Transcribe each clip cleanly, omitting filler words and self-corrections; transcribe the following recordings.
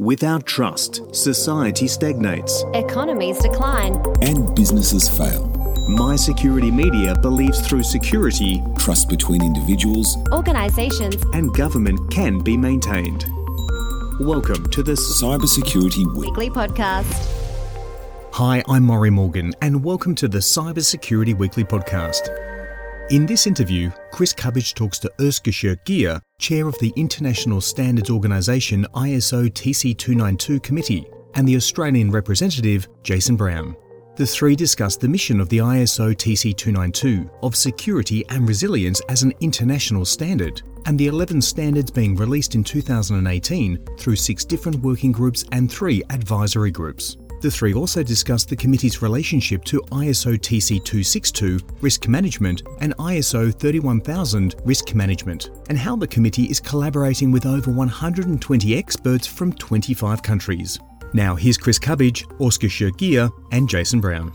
Without trust, society stagnates. Economies decline. And businesses fail. My Security Media believes through security, Trust between individuals, Organisations and government can be maintained. Welcome to the Cybersecurity Week. Weekly Podcast. Hi, I'm Maury Morgan, and welcome to the Cybersecurity Weekly Podcast. In this interview, Chris Cubbage talks to Özge Gier, Chair of the International Standards Organisation ISO TC292 Committee, and the Australian representative, Jason Brown. The three discuss the mission of the ISO TC292 of security and resilience as an international standard, and the 11 standards being released in 2018 through 6 different working groups and 3 advisory groups. The three also discussed the committee's relationship to ISO TC262 Risk Management and ISO 31000 Risk Management, and how the committee is collaborating with over 120 experts from 25 countries. Now here's Chris Cubbage, Özge Gier and Jason Brown.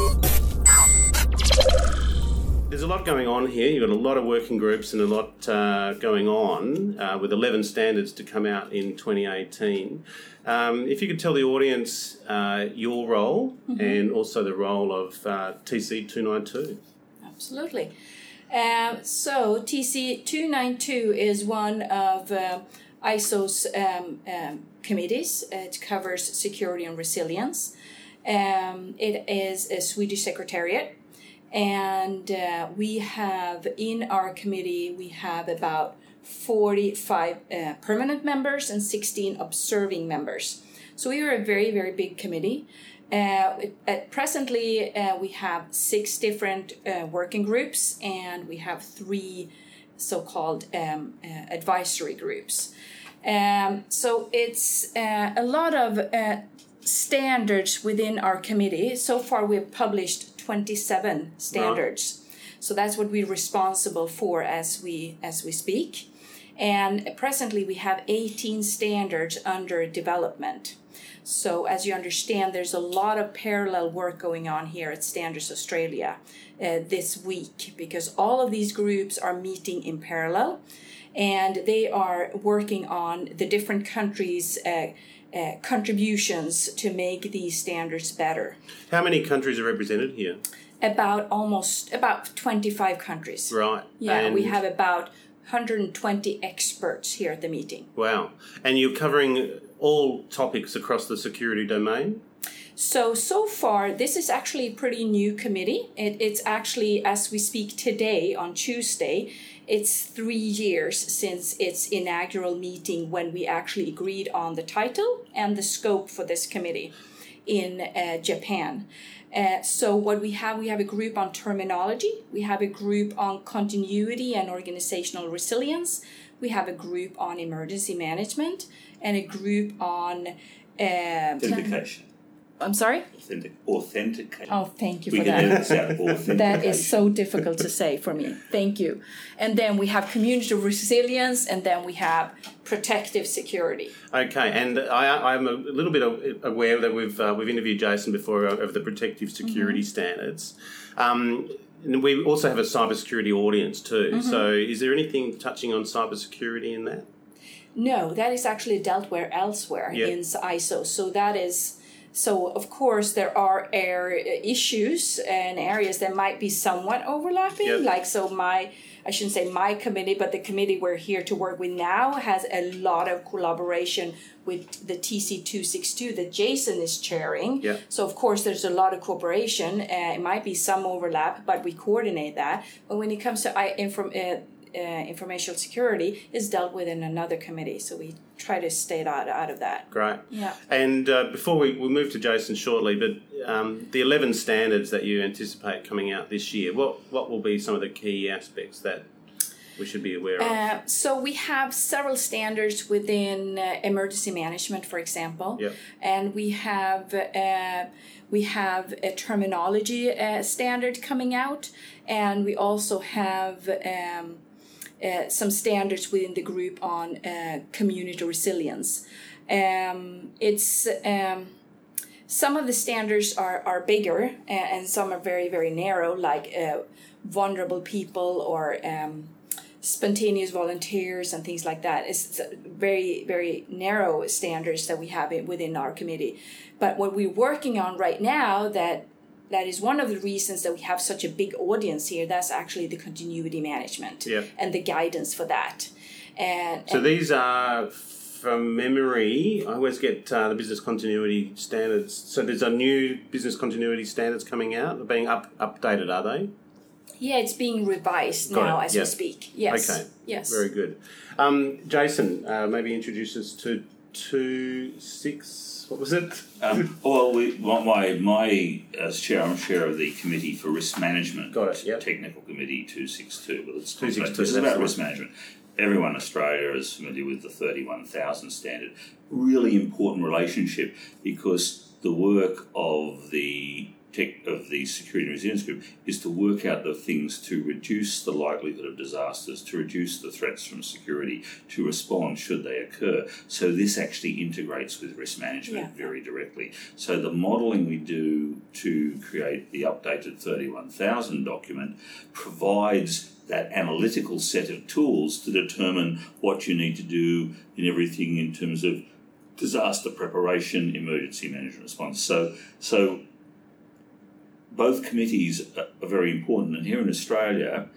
There's a lot going on here. You've got a lot of working groups and a lot going on with 11 standards to come out in 2018. If you could tell the audience your role and also the role of TC292. Absolutely. So TC292 is one of ISO's committees. It covers security and resilience. It is a Swedish secretariat. And we have in our committee, we have about 45 permanent members and 16 observing members. So we are a very, very big committee. Presently, we have 6 different working groups, and we have 3 so-called advisory groups. So it's a lot of standards within our committee. So far, we've published 27 standards. Right. So that's what we're responsible for as we speak. And presently we have 18 standards under development. So as you understand, there's a lot of parallel work going on here at Standards Australia this week, because all of these groups are meeting in parallel, and they are working on the different countries' contributions to make these standards better. How many countries are represented here? About 25 countries. Right. Yeah, and we have about 120 experts here at the meeting. Wow. And you're covering all topics across the security domain? So far, this is actually a pretty new committee. It's actually, as we speak today, on Tuesday, it's 3 years since its inaugural meeting when we actually agreed on the title and the scope for this committee in Japan. So what we have a group on terminology, we have a group on continuity and organizational resilience, we have a group on emergency management, and a group on... authentication. I'm sorry? Authentication. Oh, thank you for that. That is so difficult to say for me. Thank you. And then we have community resilience, and then we have protective security. Okay, and I'm a little bit aware that we've interviewed Jason before of the protective security standards. And we also have a cybersecurity audience too. So is there anything touching on cybersecurity in that? No, that is actually dealt with elsewhere in ISO. So, of course, there are issues and areas that might be somewhat overlapping. I shouldn't say my committee, but the committee we're here to work with now has a lot of collaboration with the TC262 that Jason is chairing. Yep. So, of course, there's a lot of cooperation. It might be some overlap, but we coordinate that. But when it comes to informational security, is dealt with in another committee. So we try to stay out of that. Great. Yeah. And before we'll move to Jason shortly, but the 11 standards that you anticipate coming out this year, what will be some of the key aspects that we should be aware of? So we have several standards within emergency management, for example. Yep. And we have a terminology standard coming out, and we also have some standards within the group on community resilience. Some of the standards are bigger, and some are very, very narrow, like vulnerable people or spontaneous volunteers and things like that. It's very, very narrow standards that we have within our committee. But what we're working on right now, that is one of the reasons that we have such a big audience here, that's actually the continuity management and the guidance for that. So these are, from memory, I always get the business continuity standards. So there's a new business continuity standards coming out, being updated, are they? Yeah, it's being revised now as we speak. Yes. Okay. Yes. Very good. Jason, maybe introduce us to 2.6. What was it? As chair, I'm chair of the Committee for Risk Management. Got it. Yep. Technical Committee 262. Well, it's 262. It's about risk management. Everyone in Australia is familiar with the 31,000 standard. Really important relationship, because the work of the Security and Resilience Group is to work out the things to reduce the likelihood of disasters, to reduce the threats from security, to respond should they occur. So this actually integrates with risk management very directly. So the modelling we do to create the updated 31,000 document provides that analytical set of tools to determine what you need to do in everything in terms of disaster preparation, emergency management response. So both committees are very important, and here in Australia,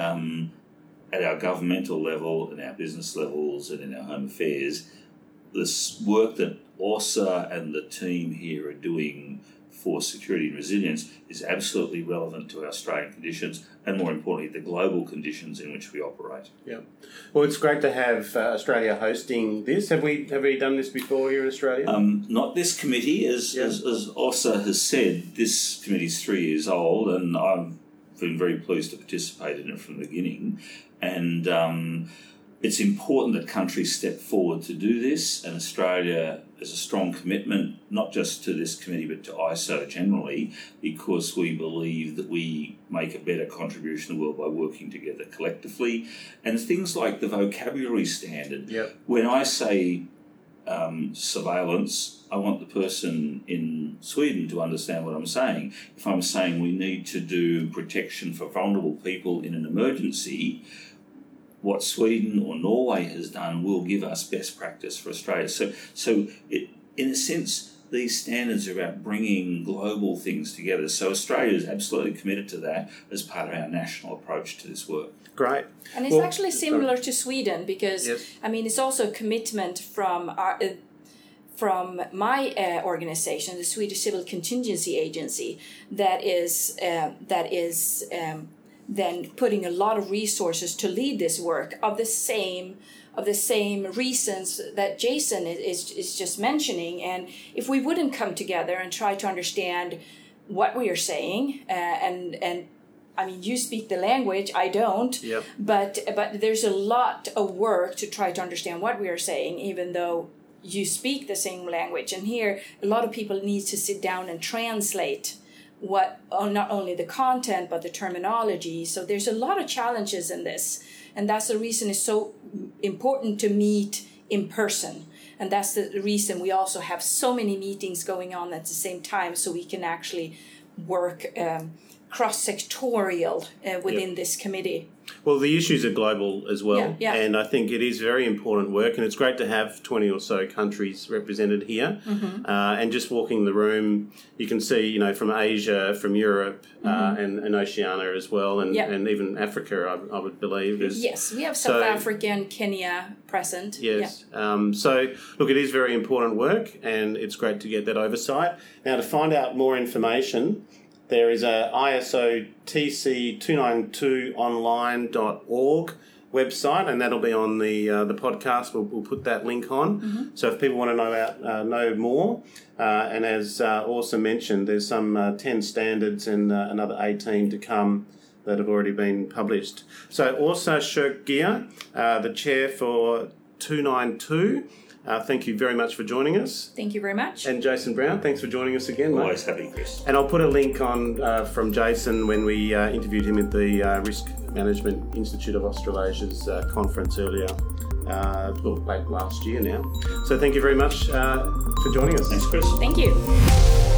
at our governmental level, in our business levels, and in our home affairs, this work that ORSA and the team here are doing for security and resilience is absolutely relevant to our Australian conditions, and more importantly, the global conditions in which we operate. Yeah. Well, it's great to have Australia hosting this. Have we done this before here in Australia? Not this committee, as ORSA has said. This committee's 3 years old, and I've been very pleased to participate in it from the beginning. And it's important that countries step forward to do this, and Australia has a strong commitment, not just to this committee but to ISO generally, because we believe that we make a better contribution to the world by working together collectively. And things like the vocabulary standard. Yep. When I say surveillance, I want the person in Sweden to understand what I'm saying. If I'm saying we need to do protection for vulnerable people in an emergency, what Sweden or Norway has done will give us best practice for Australia. So in a sense, these standards are about bringing global things together. So Australia is absolutely committed to that as part of our national approach to this work. Great. And it's actually similar to Sweden, because, I mean, it's also a commitment from my organization, the Swedish Civil Contingency Agency, that is then putting a lot of resources to lead this work of the same reasons that Jason is just mentioning. And if we wouldn't come together and try to understand what we are saying, and I mean, you speak the language, I don't, but there's a lot of work to try to understand what we are saying, even though you speak the same language. And here, a lot of people need to sit down and translate not only the content but the terminology. So there's a lot of challenges in this, and that's the reason it's so important to meet in person. And that's the reason we also have so many meetings going on at the same time, so we can actually work cross-sectorial within this committee. Well, the issues are global as well, Yeah. and I think it is very important work, and it's great to have 20 or so countries represented here. And just walking the room, you can see, from Asia, from Europe, and Oceania as well, and even Africa, I would believe. Yes, we have South Africa and Kenya present. Yes. So, look, it is very important work, and it's great to get that oversight. Now, to find out more information, there is a ISO TC292online.org website, and that'll be on the podcast. We'll put that link on. So if people want to know more, and as also mentioned, there's some 10 standards and another 18 to come that have already been published. So Åsa Kyrk-Gier, the chair for 292. Thank you very much for joining us. Thank you very much. And Jason Brown, thanks for joining us again, mate. Always happy, Chris. And I'll put a link on from Jason when we interviewed him at the Risk Management Institute of Australasia's conference earlier, late last year now. So thank you very much for joining us. Thanks, Chris. Thank you.